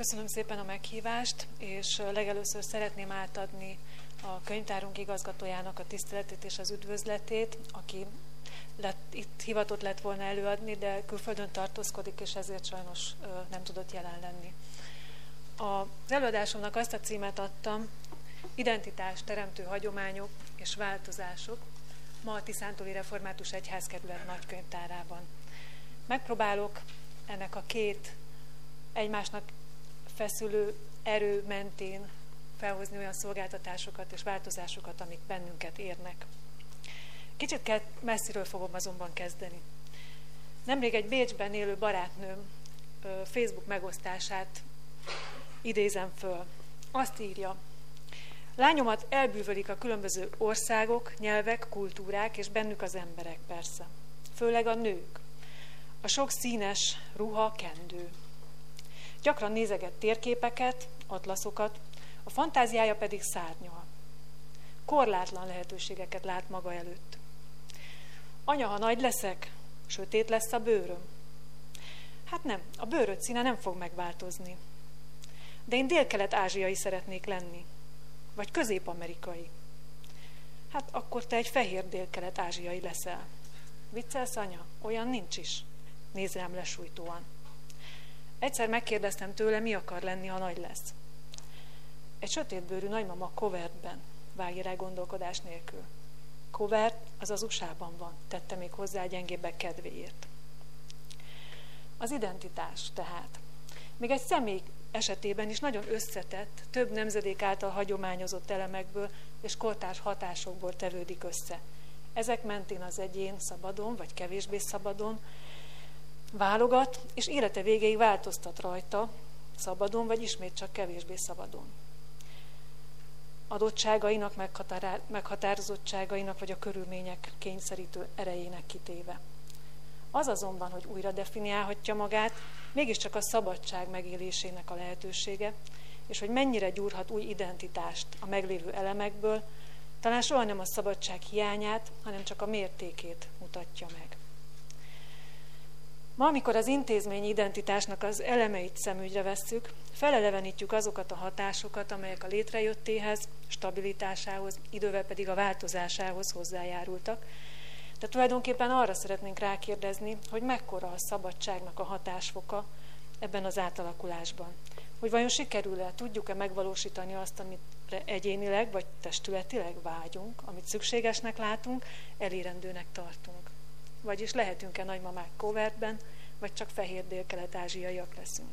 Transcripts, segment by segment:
Köszönöm szépen a meghívást, és legelőször szeretném átadni a könyvtárunk igazgatójának a tiszteletét és az üdvözletét, aki itt hivatott lett volna előadni, de külföldön tartózkodik, és ezért sajnos nem tudott jelen lenni. Az előadásomnak azt a címet adtam, Identitás, teremtő hagyományok és változások, ma a Tiszántúli Református Egyházkerület nagykönyvtárában. Megpróbálok ennek a két egymásnak feszülő erő mentén felhozni olyan szolgáltatásokat és változásokat, amik bennünket érnek. Kicsit messziről fogom azonban kezdeni. Nemrég egy Bécsben élő barátnőm Facebook megosztását idézem föl. Azt írja: lányomat elbűvölik a különböző országok, nyelvek, kultúrák, és bennük az emberek persze. Főleg a nők. A sok színes ruha, kendő. Gyakran nézeget térképeket, atlaszokat, a fantáziája pedig szárnyal. Korlátlan lehetőségeket lát maga előtt. Anya, ha nagy leszek, sötét lesz a bőröm. Hát nem, a bőröd színe nem fog megváltozni. De én dél-kelet-ázsiai szeretnék lenni. Vagy közép-amerikai. Hát akkor te egy fehér dél-kelet-ázsiai leszel. Viccelsz, anya? Olyan nincs is. Nézz rám lesújtóan. Egyszer megkérdeztem tőle, mi akar lenni, ha nagy lesz. Egy sötétbőrű nagymama Covertben, vágj rá gondolkodás nélkül. Covert az az USA-ban van, tette még hozzá a gyengébbek kedvéért. Az identitás tehát. Még egy személy esetében is nagyon összetett, több nemzedék által hagyományozott elemekből és kortárs hatásokból tevődik össze. Ezek mentén az egyén szabadon, vagy kevésbé szabadon válogat, és élete végéig változtat rajta, szabadon, vagy ismét csak kevésbé szabadon. Adottságainak, meghatározottságainak, vagy a körülmények kényszerítő erejének kitéve. Az azonban, hogy újra definiálhatja magát, mégiscsak a szabadság megélésének a lehetősége, és hogy mennyire gyúrhat új identitást a meglévő elemekből, talán soha nem a szabadság hiányát, hanem csak a mértékét mutatja meg. Ma, amikor az intézményi identitásnak az elemeit szemügyre vesszük, felelevenítjük azokat a hatásokat, amelyek a létrejöttéhez, stabilitásához, idővel pedig a változásához hozzájárultak. De tulajdonképpen arra szeretnénk rákérdezni, hogy mekkora a szabadságnak a hatásfoka ebben az átalakulásban. Hogy vajon sikerül-e, tudjuk-e megvalósítani azt, amire egyénileg vagy testületileg vágyunk, amit szükségesnek látunk, elérendőnek tartunk. Vagyis lehetünk-e nagymamák Covertben, vagy csak fehér dél-kelet-ázsiaiak leszünk.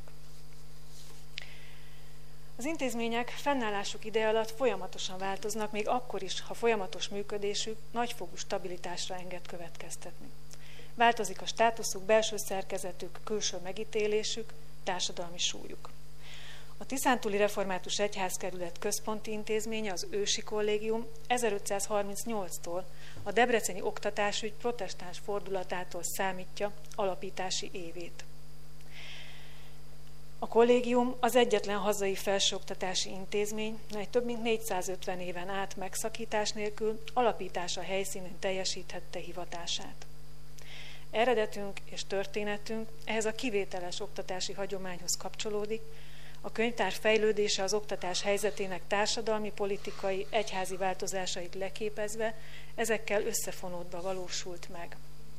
Az intézmények fennállásuk ideje alatt folyamatosan változnak, még akkor is, ha folyamatos működésük nagyfokú stabilitásra enged következtetni. Változik a státuszuk, belső szerkezetük, külső megítélésük, társadalmi súlyuk. A Tiszántúli Református Egyházkerület központi intézménye, az Ősi Kollégium 1538-tól a debreceni oktatásügy protestáns fordulatától számítja alapítási évét. A kollégium az egyetlen hazai felsőoktatási intézmény, mely több mint 450 éven át megszakítás nélkül alapítása helyszínén teljesíthette hivatását. Eredetünk és történetünk ehhez a kivételes oktatási hagyományhoz kapcsolódik, a könyvtár fejlődése az oktatás helyzetének társadalmi, politikai, egyházi változásait leképezve, ezekkel összefonódva valósult meg.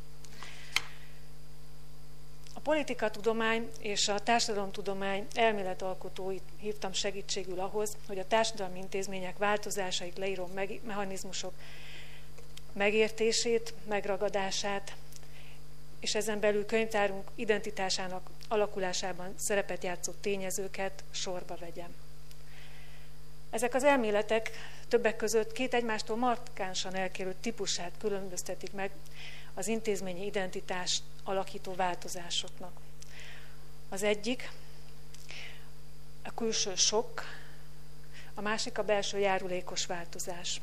A politikatudomány és a társadalomtudomány elméletalkotóit hívtam segítségül ahhoz, hogy a társadalmi intézmények változásait leíró mechanizmusok megértését, megragadását, és ezen belül könyvtárunk identitásának alakulásában szerepet játszó tényezőket sorba vegyem. Ezek az elméletek többek között két egymástól markánsan eltérő típusát különböztetik meg az intézményi identitást alakító változásoknak. Az egyik a külső sokk, a másik a belső járulékos változás.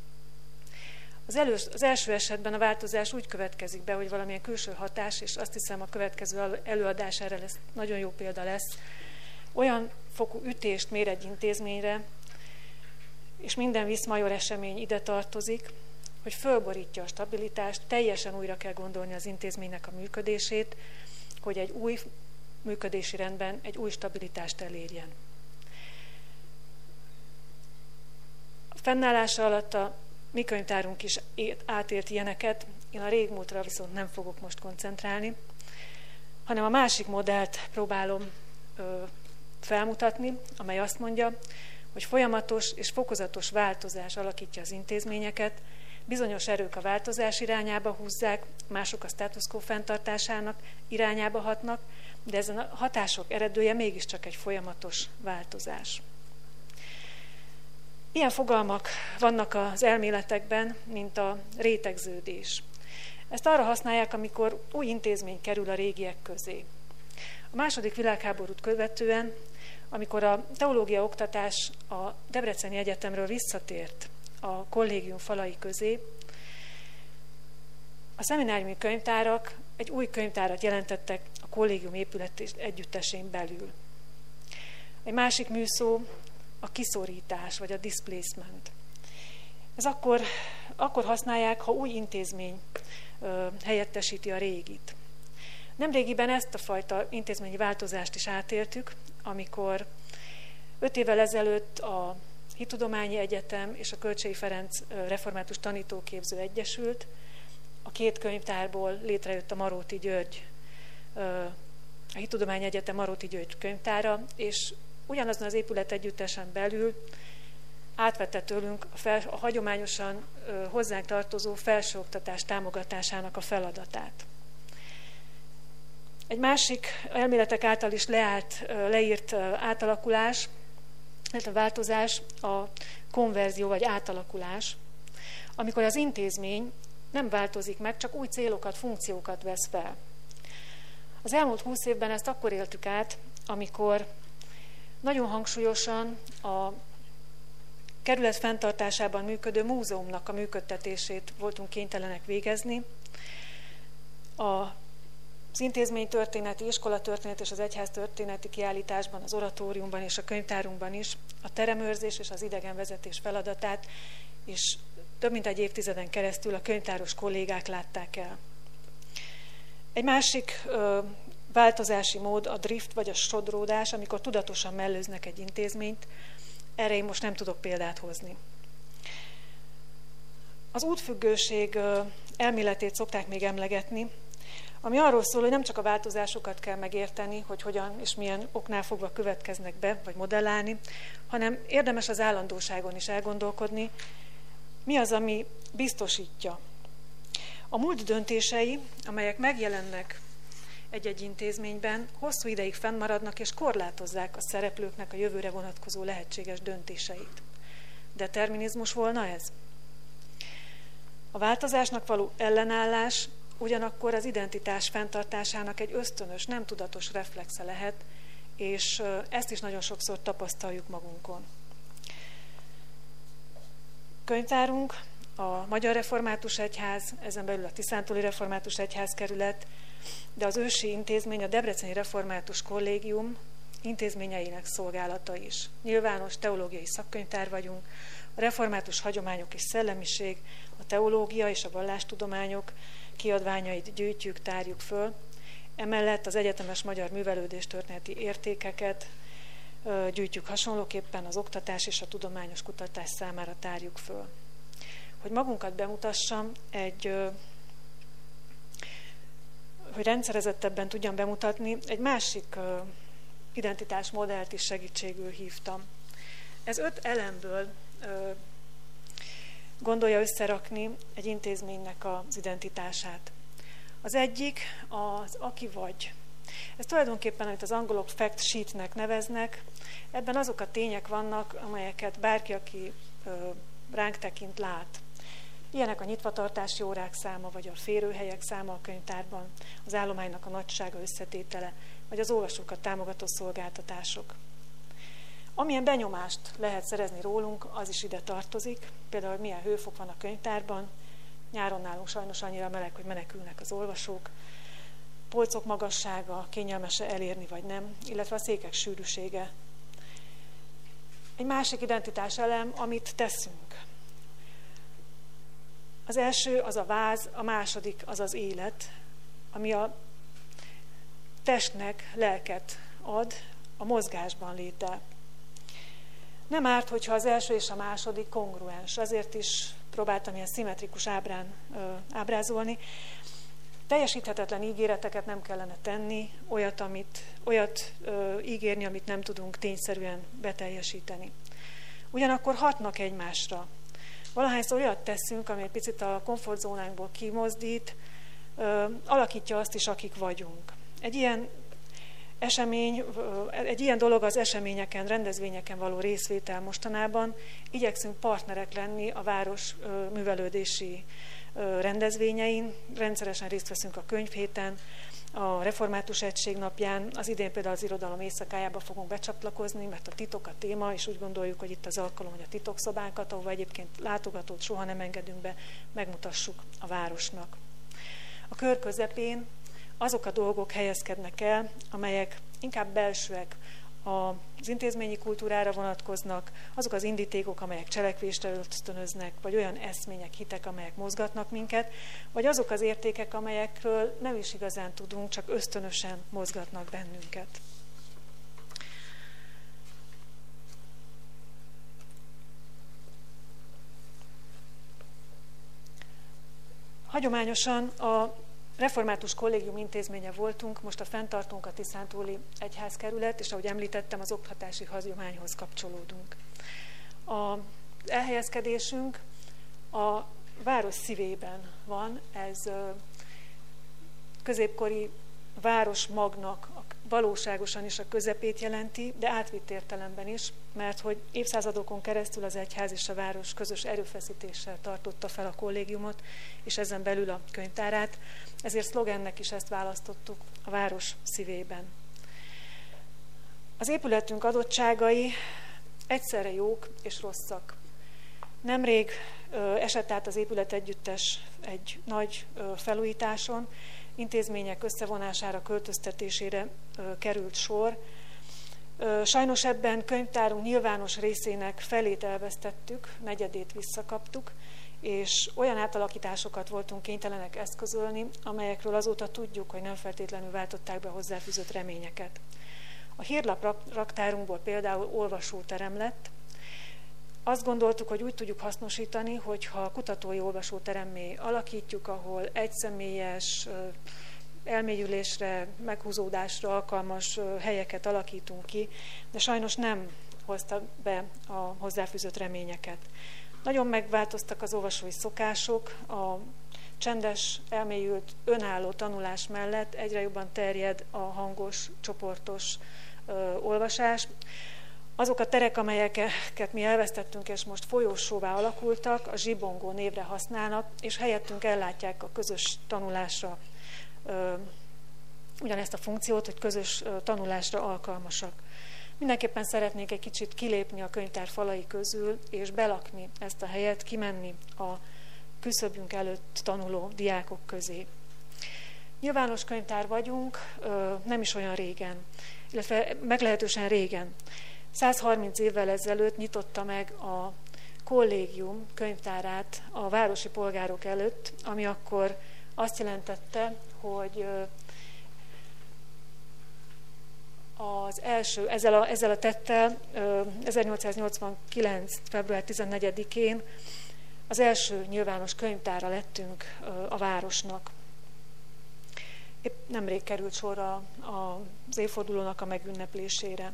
Az első esetben a változás úgy következik be, hogy valamilyen külső hatás, és azt hiszem a következő előadás erre nagyon jó példa lesz, olyan fokú ütést mér egy intézményre, és minden viszmajor esemény ide tartozik, hogy fölborítja a stabilitást, teljesen újra kell gondolni az intézménynek a működését, hogy egy új működési rendben egy új stabilitást elérjen. A fennállása alatt a mi könyvtárunk is átélt ilyeneket, én a régmúltra viszont nem fogok most koncentrálni, hanem a másik modellt próbálom felmutatni, amely azt mondja, hogy folyamatos és fokozatos változás alakítja az intézményeket, bizonyos erők a változás irányába húzzák, mások a status quo fenntartásának irányába hatnak, de ezen a hatások eredője mégiscsak egy folyamatos változás. Ilyen fogalmak vannak az elméletekben, mint a rétegződés. Ezt arra használják, amikor új intézmény kerül a régiek közé. A második világháborút követően, amikor a teológia oktatás a Debreceni Egyetemről visszatért a kollégium falai közé, a szemináriumi könyvtárak egy új könyvtárat jelentettek a kollégium épület együttesén belül. Egy másik műszó a kiszorítás, vagy a displacement. Ez akkor használják, ha új intézmény helyettesíti a régit. Nemrégiben ezt a fajta intézményi változást is átéltük, amikor 5 évvel ezelőtt a Hittudományi Egyetem és a Kölcsey Ferenc Református Tanítóképző egyesült, a 2 könyvtárból létrejött a Maróti György, a Hittudományi Egyetem Maróti György könyvtára, és ugyanazon az épület együttesen belül átvette tőlünk a hagyományosan hozzánk tartozó felsőoktatás támogatásának a feladatát. Egy másik elméletek által is leírt átalakulás, illetve változás a konverzió vagy átalakulás, amikor az intézmény nem változik meg, csak új célokat, funkciókat vesz fel. Az elmúlt 20 évben ezt akkor éltük át, amikor nagyon hangsúlyosan a kerület fenntartásában működő múzeumnak a működtetését voltunk kénytelenek végezni. Az intézménytörténeti, iskolatörténeti és az egyháztörténeti kiállításban, az oratóriumban és a könyvtárunkban is a teremőrzés és az idegenvezetés feladatát és több mint egy évtizeden keresztül a könyvtáros kollégák látták el. Egy másik változási mód a drift vagy a sodródás, amikor tudatosan mellőznek egy intézményt. Erre én most nem tudok példát hozni. Az útfüggőség elméletét szokták még emlegetni, ami arról szól, hogy nem csak a változásokat kell megérteni, hogy hogyan és milyen oknál fogva következnek be, vagy modellálni, hanem érdemes az állandóságon is elgondolkodni, mi az, ami biztosítja. A múlt döntései, amelyek megjelennek egy-egy intézményben, hosszú ideig fennmaradnak és korlátozzák a szereplőknek a jövőre vonatkozó lehetséges döntéseit. Determinizmus volna ez? A változásnak való ellenállás ugyanakkor az identitás fenntartásának egy ösztönös, nem tudatos reflexe lehet, és ezt is nagyon sokszor tapasztaljuk magunkon. Könyvtárunk, a Magyar Református Egyház, ezen belül a Tiszántúli Református Egyházkerület, de az ősi intézmény, a Debreceni Református Kollégium intézményeinek szolgálata is. Nyilvános teológiai szakkönyvtár vagyunk, a református hagyományok és szellemiség, a teológia és a vallástudományok kiadványait gyűjtjük, tárjuk föl. Emellett az egyetemes magyar művelődéstörténeti értékeket gyűjtjük hasonlóképpen, az oktatás és a tudományos kutatás számára tárjuk föl. Hogy magunkat bemutassam, hogy rendszerezettebben tudjam bemutatni, egy másik identitásmodellt is segítségül hívtam. Ez 5 elemből gondolja összerakni egy intézménynek az identitását. Az egyik az aki vagy. Ez tulajdonképpen, amit az angolok fact sheetnek neveznek, ebben azok a tények vannak, amelyeket bárki, aki ránk tekint, lát. Ilyenek a nyitvatartási órák száma, vagy a férőhelyek száma a könyvtárban, az állománynak a nagysága, összetétele, vagy az olvasókat támogató szolgáltatások. Amilyen benyomást lehet szerezni rólunk, az is ide tartozik, például, hogy milyen hőfok van a könyvtárban, nyáron nálunk sajnos annyira meleg, hogy menekülnek az olvasók, polcok magassága, kényelmes-e elérni vagy nem, illetve a székek sűrűsége. Egy másik identitás elem, amit teszünk. Az első az a váz, a második az az élet, ami a testnek lelket ad a mozgásban léte. Nem árt, hogyha az első és a második kongruens. Azért is próbáltam ilyen szimmetrikus ábrán ábrázolni. Teljesíthetetlen ígéreteket nem kellene tenni, olyat ígérni, amit nem tudunk tényszerűen beteljesíteni. Ugyanakkor hatnak egymásra. Valahányszor olyat teszünk, ami egy picit a komfortzónánkból kimozdít, alakítja azt is, akik vagyunk. Egy ilyen dolog az eseményeken, rendezvényeken való részvétel mostanában. Igyekszünk partnerek lenni a város művelődési rendezvényein. Rendszeresen részt veszünk a könyvhéten, a Református Egység napján. Az idén például az irodalom éjszakájába fogunk becsatlakozni, mert a titok a téma, és úgy gondoljuk, hogy itt az alkalom, hogy a titokszobánkat, ahova egyébként látogatót soha nem engedünk be, megmutassuk a városnak. A kör közepén azok a dolgok helyezkednek el, amelyek inkább belsőek, az intézményi kultúrára vonatkoznak, azok az indítékok, amelyek cselekvésre ösztönöznek, vagy olyan eszmények, hitek, amelyek mozgatnak minket, vagy azok az értékek, amelyekről nem is igazán tudunk, csak ösztönösen mozgatnak bennünket. Hagyományosan a Református Kollégium intézménye voltunk, most a fenntartunk a Tiszántúli Egyházkerület, és ahogy említettem, az oktatási hagyományhoz kapcsolódunk. Az elhelyezkedésünk a város szívében van, ez középkori városmagnak valóságosan is a közepét jelenti, de átvitt értelemben is, mert hogy évszázadokon keresztül az egyház és a város közös erőfeszítéssel tartotta fel a kollégiumot, és ezen belül a könyvtárát, ezért szlogennek is ezt választottuk, a város szívében. Az épületünk adottságai egyszerre jók és rosszak. Nemrég esett át az épületegyüttes egy nagy felújításon, intézmények összevonására, költöztetésére került sor. Sajnos ebben könyvtárunk nyilvános részének felét elvesztettük, negyedét visszakaptuk, és olyan átalakításokat voltunk kénytelenek eszközölni, amelyekről azóta tudjuk, hogy nem feltétlenül váltották be hozzáfűzött reményeket. A hírlap raktárunkból például olvasóterem lett. Azt gondoltuk, hogy úgy tudjuk hasznosítani, hogyha kutatói olvasóteremmé alakítjuk, ahol egyszemélyes, elmélyülésre, meghúzódásra alkalmas helyeket alakítunk ki, de sajnos nem hozta be a hozzáfűzött reményeket. Nagyon megváltoztak az olvasói szokások, a csendes, elmélyült, önálló tanulás mellett egyre jobban terjed a hangos, csoportos olvasás. Azok a terek, amelyeket mi elvesztettünk, és most folyósóvá alakultak, a zsibongó névre használnak, és helyettünk ellátják a közös tanulásra ugyanezt a funkciót, hogy közös tanulásra alkalmasak. Mindenképpen szeretnék egy kicsit kilépni a könyvtár falai közül, és belakni ezt a helyet, kimenni a küszöbünk előtt tanuló diákok közé. Nyilvános könyvtár vagyunk, nem is olyan régen, illetve meglehetősen régen. 130 évvel ezelőtt nyitotta meg a kollégium könyvtárát a városi polgárok előtt, ami akkor azt jelentette, hogy az első, ezzel a tettel 1889. február 14-én az első nyilvános könyvtára lettünk a városnak. Épp nemrég került sor az évfordulónak a megünneplésére.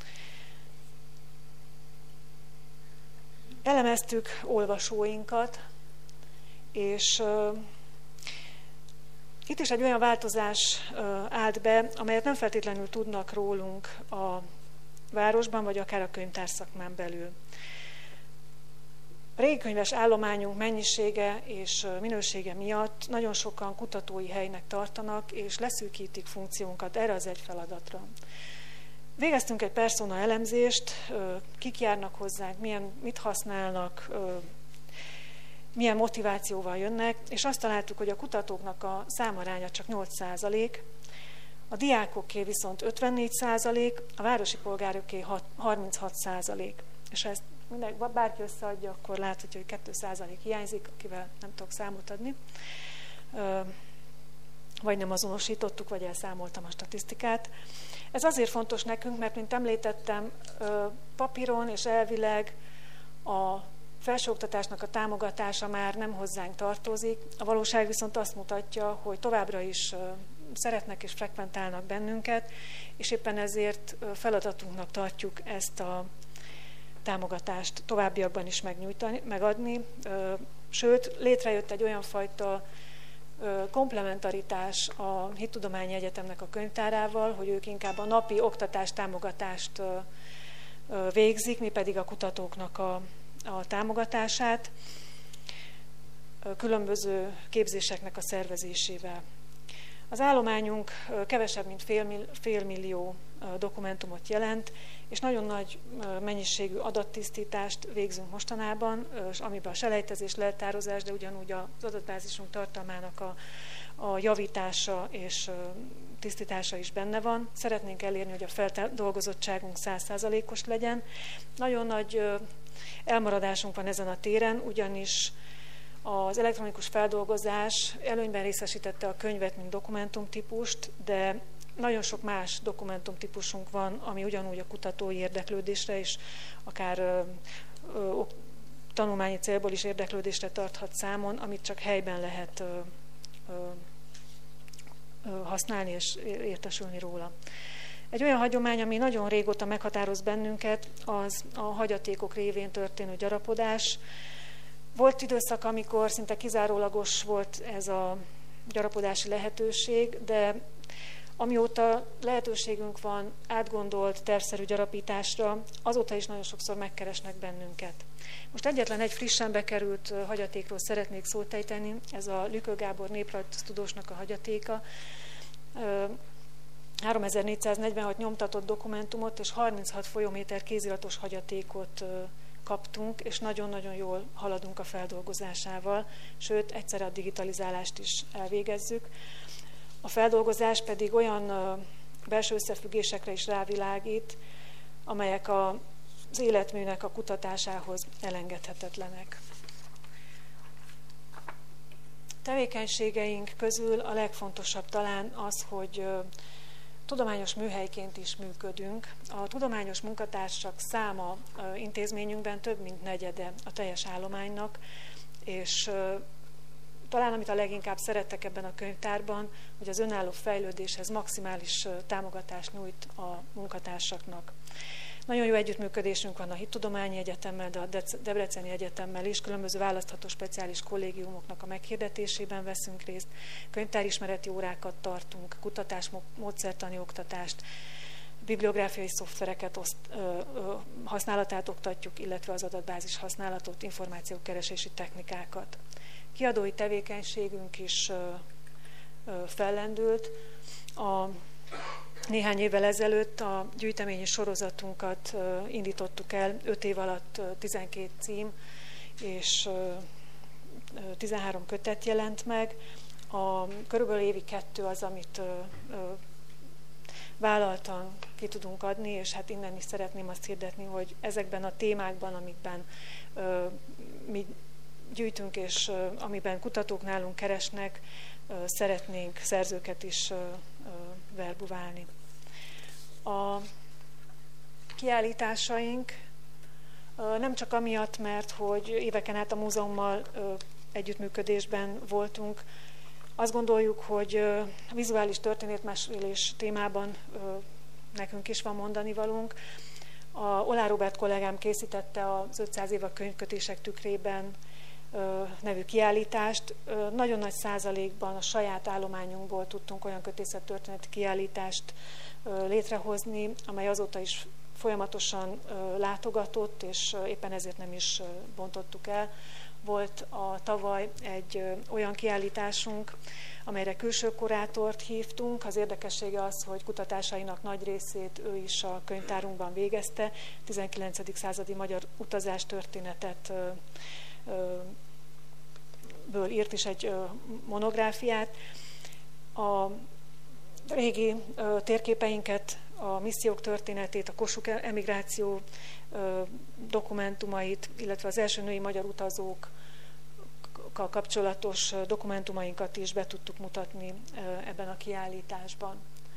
Elemeztük olvasóinkat, és itt is egy olyan változás állt be, amelyet nem feltétlenül tudnak rólunk a városban, vagy akár a könyvtárszakmán belül. A régikönyves állományunk mennyisége és minősége miatt nagyon sokan kutatói helynek tartanak, és leszűkítik funkciónkat erre az egy feladatra. Végeztünk egy persona elemzést, kik járnak hozzánk, mit használnak, milyen motivációval jönnek, és azt találtuk, hogy a kutatóknak a számaránya csak 8%, a diákoké viszont 54%, a városi polgároké 36%. És ha ezt bárki összeadja, akkor láthatja, hogy 2% hiányzik, akivel nem tudok számot adni. vagy nem azonosítottuk, vagy elszámoltam a statisztikát. Ez azért fontos nekünk, mert, mint említettem, papíron és elvileg a felsőoktatásnak a támogatása már nem hozzánk tartozik. A valóság viszont azt mutatja, hogy továbbra is szeretnek és frekventálnak bennünket, és éppen ezért feladatunknak tartjuk ezt a támogatást továbbiakban is megadni. Sőt, létrejött egy olyan fajta komplementaritás a Hittudományi Egyetemnek a könyvtárával, hogy ők inkább a napi oktatás támogatást végzik, mi pedig a kutatóknak a támogatását, különböző képzéseknek a szervezésével. Az állományunk kevesebb, mint félmillió dokumentumot jelent, és nagyon nagy mennyiségű adattisztítást végzünk mostanában, amiben a selejtezés, leltározás, de ugyanúgy az adatbázisunk tartalmának a javítása és tisztítása is benne van. Szeretnénk elérni, hogy a feldolgozottságunk 100%-os legyen. Nagyon nagy elmaradásunk van ezen a téren, ugyanis az elektronikus feldolgozás előnyben részesítette a könyvet, mint dokumentumtípust, de nagyon sok más dokumentumtípusunk van, ami ugyanúgy a kutatói érdeklődésre és akár tanulmányi célból is érdeklődésre tarthat számon, amit csak helyben lehet használni és értesülni róla. Egy olyan hagyomány, ami nagyon régóta meghatároz bennünket, az a hagyatékok révén történő gyarapodás. Volt időszak, amikor szinte kizárólagos volt ez a gyarapodási lehetőség, de amióta lehetőségünk van átgondolt, tervszerű gyarapításra, azóta is nagyon sokszor megkeresnek bennünket. Most egyetlen egy frissen bekerült hagyatékról szeretnék szót ejteni, ez a Lükő Gábor néprajztudósnak a hagyatéka. 3446 nyomtatott dokumentumot és 36 folyóméter kéziratos hagyatékot kaptunk, és nagyon-nagyon jól haladunk a feldolgozásával, sőt, egyszerre a digitalizálást is elvégezzük. A feldolgozás pedig olyan belső összefüggésekre is rávilágít, amelyek az életműnek a kutatásához elengedhetetlenek. Tevékenységeink közül a legfontosabb talán az, hogy tudományos műhelyként is működünk. A tudományos munkatársak száma intézményünkben több mint negyede a teljes állománynak, és talán amit a leginkább szerettek ebben a könyvtárban, hogy az önálló fejlődéshez maximális támogatást nyújt a munkatársaknak. Nagyon jó együttműködésünk van a Hittudományi Egyetemmel, de a Debreceni Egyetemmel is, különböző választható speciális kollégiumoknak a meghirdetésében veszünk részt, könyvtárismereti órákat tartunk, kutatás, módszertani oktatást, bibliográfiai szoftvereket használatát oktatjuk, illetve az adatbázis használatot, információkeresési technikákat. Kiadói tevékenységünk is fellendült. Néhány évvel ezelőtt a gyűjteményi sorozatunkat indítottuk el, 5 év alatt 12 cím és 13 kötet jelent meg. Körülbelül évi 2 az, amit vállaltan ki tudunk adni, és hát innen is szeretném azt hirdetni, hogy ezekben a témákban, amikben mi gyűjtünk, és amiben kutatók nálunk keresnek, szeretnénk szerzőket is verbuválni. A kiállításaink nem csak amiatt, mert hogy éveken át a múzeummal együttműködésben voltunk, azt gondoljuk, hogy a vizuális történetmesélés témában nekünk is van mondanivalónk. A Oláh Róbert kollégám készítette az 500 év a könyvkötések tükrében nevű kiállítást. Nagyon nagy százalékban a saját állományunkból tudtunk olyan kötészettörténeti kiállítást létrehozni, amely azóta is folyamatosan látogatott, és éppen ezért nem is bontottuk el. Volt tavaly egy olyan kiállításunk, amelyre külső kurátort hívtunk. Az érdekessége az, hogy kutatásainak nagy részét ő is a könyvtárunkban végezte. 19. századi magyar utástörténetet ből írt is egy monográfiát. A régi térképeinket, a missziók történetét, a Kossuth emigráció dokumentumait, illetve az első női magyar utazók kapcsolatos dokumentumainkat is be tudtuk mutatni ebben a kiállításban.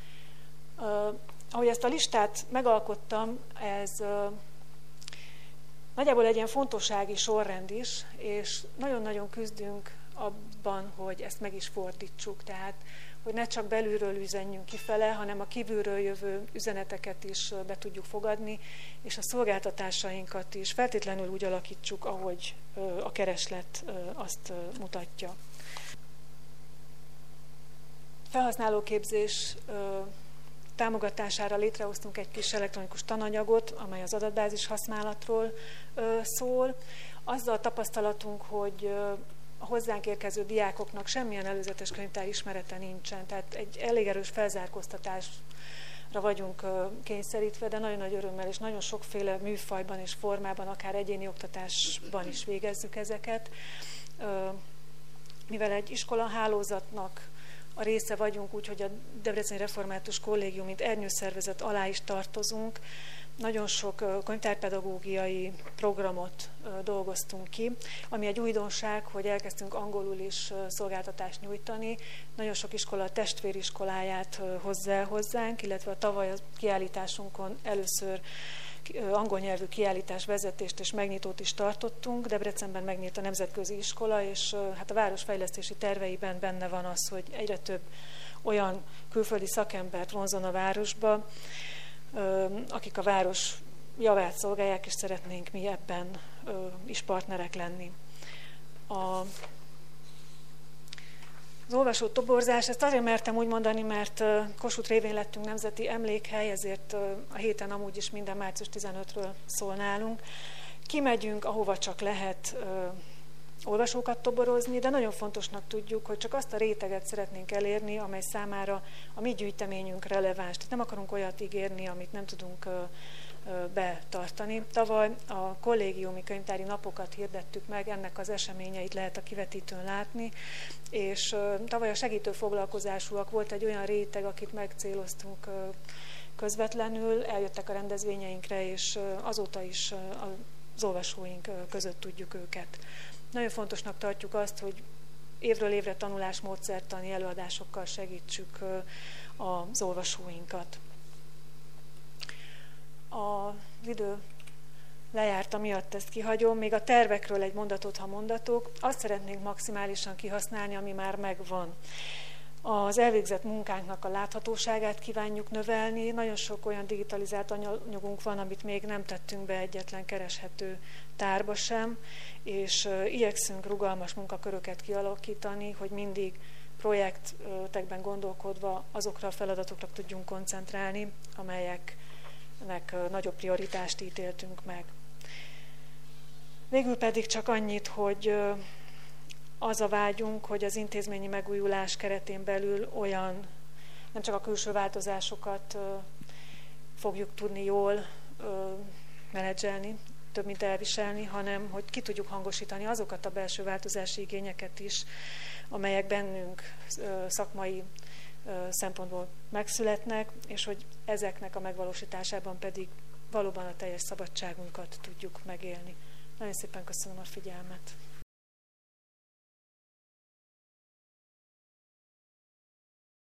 Ahogy ezt a listát megalkottam, ez nagyjából egy ilyen fontossági sorrend is, és nagyon-nagyon küzdünk abban, hogy ezt meg is fordítsuk, tehát hogy ne csak belülről üzenjünk kifele, hanem a kívülről jövő üzeneteket is be tudjuk fogadni, és a szolgáltatásainkat is feltétlenül úgy alakítsuk, ahogy a kereslet azt mutatja. Felhasználóképzés támogatására létrehoztunk egy kis elektronikus tananyagot, amely az adatbázis használatról szól. Azzal tapasztalatunk, hogy a hozzánk érkező diákoknak semmilyen előzetes könyvtár ismerete nincsen, tehát egy elég erős felzárkóztatásra vagyunk kényszerítve, de nagyon nagy örömmel és nagyon sokféle műfajban és formában, akár egyéni oktatásban is végezzük ezeket. Mivel egy iskolahálózatnak a része vagyunk, úgyhogy a Debreceni Református Kollégium, mint ernyőszervezet alá is tartozunk, nagyon sok könyvtárpedagógiai programot dolgoztunk ki, ami egy újdonság, hogy elkezdtünk angolul is szolgáltatást nyújtani. Nagyon sok iskola testvériskoláját hozzá hozzánk, illetve a tavaly a kiállításunkon először angol nyelvű kiállítás vezetést és megnyitót is tartottunk. Debrecenben megnyílt a nemzetközi iskola, és hát a városfejlesztési terveiben benne van az, hogy egyre több olyan külföldi szakembert vonzon a városba, akik a város javát szolgálják, és szeretnénk mi ebben is partnerek lenni. Az olvasó toborzás, ezt azért mertem úgy mondani, mert Kossuth révén lettünk nemzeti emlékhely, ezért a héten amúgy is minden március 15-ről szól nálunk. Kimegyünk, ahova csak lehet olvasókat toborozni, de nagyon fontosnak tudjuk, hogy csak azt a réteget szeretnénk elérni, amely számára a mi gyűjteményünk releváns. Tehát nem akarunk olyat ígérni, amit nem tudunk betartani. Tavaly a kollégiumi könyvtári napokat hirdettük meg, ennek az eseményeit lehet a kivetítőn látni, és tavaly a segítő foglalkozásúak volt egy olyan réteg, akit megcéloztunk közvetlenül, eljöttek a rendezvényeinkre, és azóta is az olvasóink között tudjuk őket. Nagyon fontosnak tartjuk azt, hogy évről évre tanulásmódszertani előadásokkal segítsük az olvasóinkat. Az idő lejárta miatt ezt kihagyom, még a tervekről egy mondatot, ha mondatok. Azt szeretnénk maximálisan kihasználni, ami már megvan. Az elvégzett munkánknak a láthatóságát kívánjuk növelni. Nagyon sok olyan digitalizált anyagunk van, amit még nem tettünk be egyetlen kereshető tárba sem, és igyekszünk rugalmas munkaköröket kialakítani, hogy mindig projektekben gondolkodva azokra a feladatokra tudjunk koncentrálni, amelyeknek nagyobb prioritást ítéltünk meg. Végül pedig csak annyit, hogy az a vágyunk, hogy az intézményi megújulás keretén belül olyan, nem csak a külső változásokat fogjuk tudni jól menedzselni, több mint elviselni, hanem hogy ki tudjuk hangosítani azokat a belső változási igényeket is, amelyek bennünk szakmai szempontból megszületnek, és hogy ezeknek a megvalósításában pedig valóban a teljes szabadságunkat tudjuk megélni. Nagyon szépen köszönöm a figyelmet.